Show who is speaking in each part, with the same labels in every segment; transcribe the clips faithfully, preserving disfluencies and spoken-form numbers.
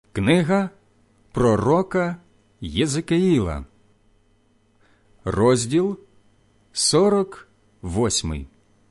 Speaker 1: Книга пророка Єзекіїла, розділ сорок восьмий.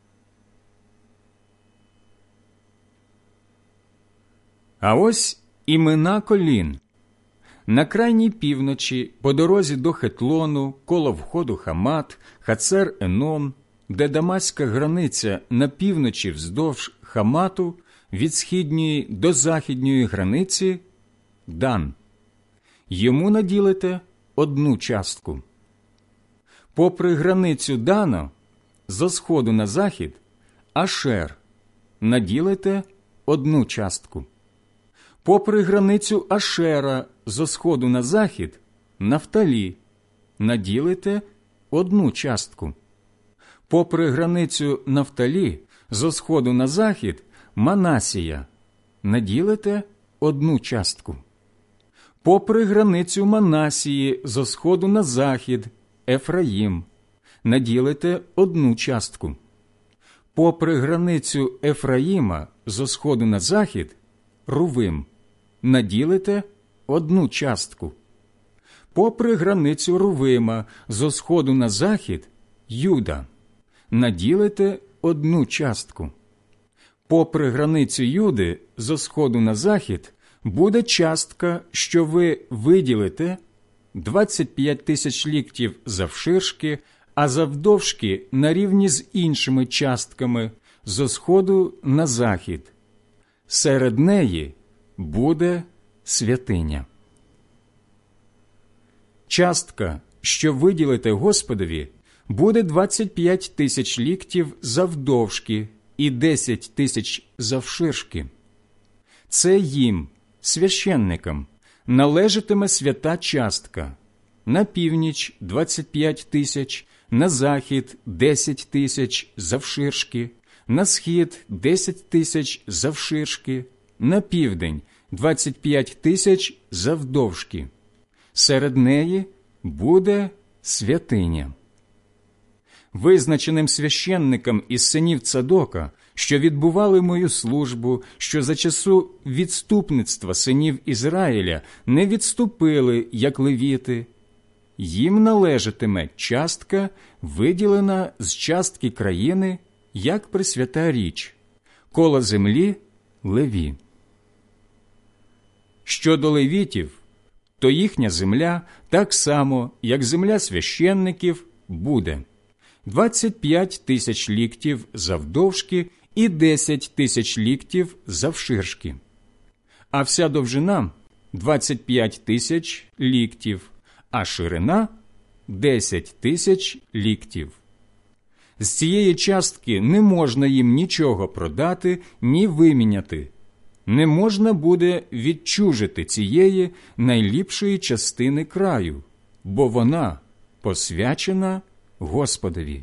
Speaker 1: А ось імена колін. На крайній півночі, по дорозі до Хетлону, коло входу Хамат, Хацер-Енон, де дамаська границя на півночі вздовж Хамату, від східньої до західньої границі – Дан. Йому наділите одну частку. Попри границю Дана, зо сходу на захід – Ашер. Наділите одну частку. Попри границю Ашера, зо сходу на захід – Нафталі. Наділите одну частку. Попри границю Нафталі, зо сходу на захід – Манасія. Наділите одну частку. Попри границю Манасії, зо сходу на захід – Ефраїм. Наділите одну частку. Попри границю Ефраїма, зо сходу на захід – Рувим. Наділите одну частку. Попри границю Рувима, зо сходу на захід – Юда. Наділите одну частку. Попри границю Юди, зо сходу на захід, буде частка, що ви виділите двадцять п'ять тисяч ліктів завширшки, а завдовжки на рівні з іншими частками зо сходу на захід. Серед неї буде святиня. Частка, що виділите Господові, буде двадцять п'ять тисяч ліктів завдовжки і десять тисяч завширшки. Це їм, священникам, належатиме свята частка. На північ – двадцять п'ять тисяч, на захід – десять тисяч завширшки, на схід – десять тисяч завширшки, на південь – двадцять п'ять тисяч завдовжки. Серед неї буде святиня. Визначеним священникам із синів Цадока, що відбували мою службу, що за часу відступництва синів Ізраїля не відступили, як левіти, їм належатиме частка, виділена з частки країни, як пресвята річ, коло землі – Леві. Щодо левітів, то їхня земля, так само, як земля священників, буде двадцять п'ять тисяч ліктів завдовжки і десять тисяч ліктів завширшки. А вся довжина – двадцять п'ять тисяч ліктів, а ширина – десять тисяч ліктів. З цієї частки не можна їм нічого продати, ні виміняти. Не можна буде відчужити цієї найліпшої частини краю, бо вона посвячена Господові.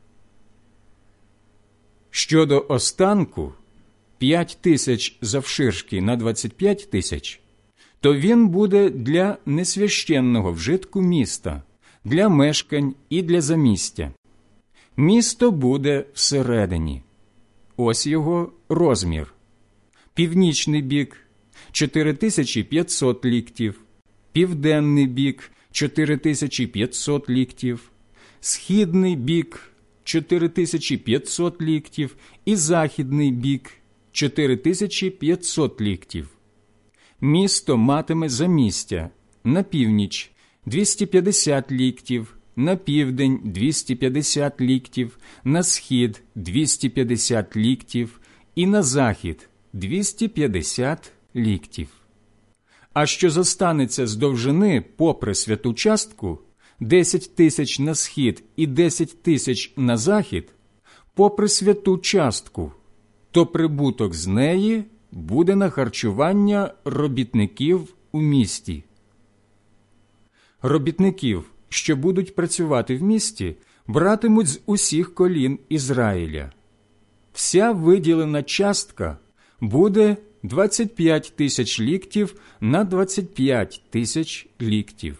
Speaker 1: Щодо останку – п'ять тисяч завширшки на двадцять п'ять тисяч, то він буде для несвященного вжитку міста, для мешкань і для замістя. Місто буде всередині. Ось його розмір. Північний бік – чотири тисячі п'ятсот ліктів, південний бік – чотири тисячі п'ятсот ліктів, східний бік – чотири тисячі п'ятсот ліктів і західний бік – чотири тисячі п'ятсот ліктів. Місто матиме замістя на північ – двісті п'ятдесят ліктів, на південь – двісті п'ятдесят ліктів, на схід – двісті п'ятдесят ліктів і на захід – двісті п'ятдесят ліктів. А що зостанеться з довжини попри святу частку – десять тисяч на схід і десять тисяч на захід, попри святу частку, то прибуток з неї буде на харчування робітників у місті. Робітників, що будуть працювати в місті, братимуть з усіх колін Ізраїля. Вся виділена частка буде двадцять п'ять тисяч ліктів на двадцять п'ять тисяч ліктів.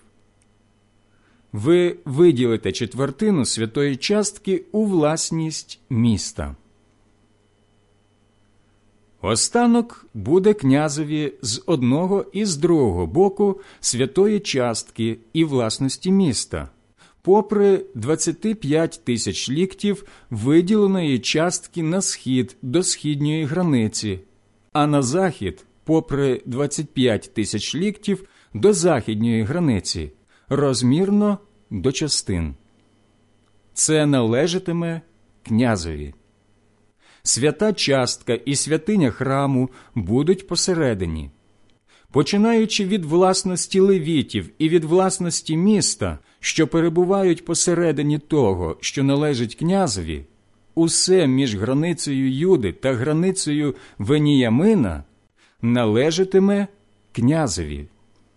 Speaker 1: Ви виділите четвертину святої частки у власність міста. Останок буде князеві з одного і з другого боку святої частки і власності міста, попри двадцять п'ять тисяч ліктів виділеної частки на схід до східньої границі, а на захід попри двадцять п'ять тисяч ліктів до західньої границі, розмірно до частин. Це належатиме князеві. Свята частка і святиня храму будуть посередині. Починаючи від власності левітів і від власності міста, що перебувають посередині того, що належить князеві, усе між границею Юди та границею Веніямина належатиме князеві.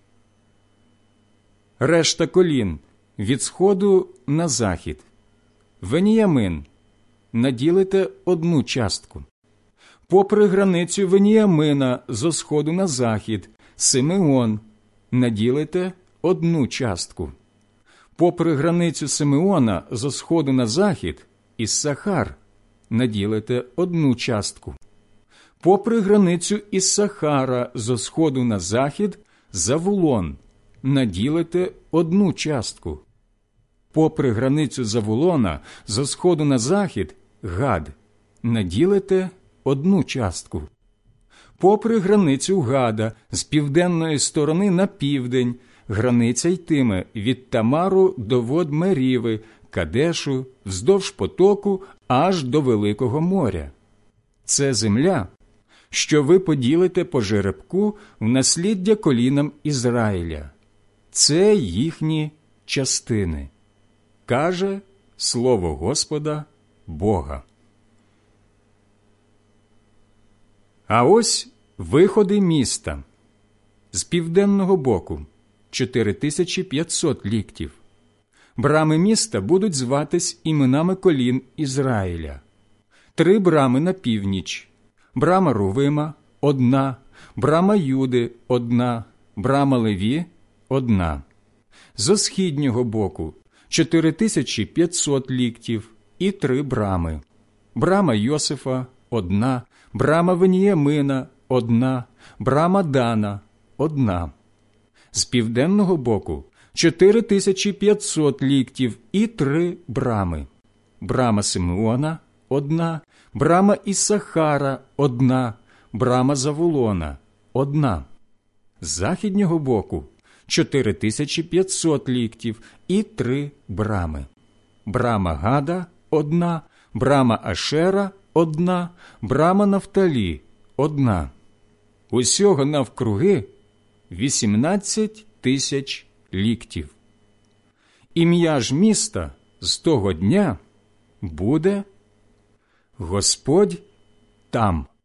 Speaker 1: Решта колін від сходу на захід. Веніямин наділите одну частку. Попри границю Веніямина зо сходу на захід, Симеон наділите одну частку. Попри границю Симеона зо сходу на захід, Іссахар наділите одну частку. Попри границю Іссахара зо сходу на захід, Завулон наділите одну частку. Попри границю Завулона зо сходу на захід, Гад наділите одну частку. Попри границю Гада з південної сторони на південь, границя йтиме від Тамару до вод Меріви, Кадешу, вздовж потоку аж до Великого моря. Це земля, що ви поділите по жеребку в насліддя колінам Ізраїля. Це їхні частини, каже слово Господа Бога. А ось виходи міста. З південного боку – чотири тисячі п'ятсот ліктів. Брами міста будуть зватись іменами колін Ізраїля. Три брами на північ. Брама Рувима – одна, брама Юди – одна, брама Леві – одна. Зо східнього боку – чотири тисячі п'ятсот ліктів і три брами. Брама Йосифа – одна, брама Веніямина – одна, брама Дана – одна. З південного боку – чотири тисячі п'ятсот ліктів і три брами. Брама Симеона – одна, брама Іссахара – одна, брама Завулона – одна. З західнього боку – чотири тисячі п'ятсот ліктів і три брами. Брама Гада – одна, брама Ашера – одна, брама Нафталі – одна. Усього навкруги вісімнадцять тисяч ліктів. Ім'я ж міста з того дня буде Господь там.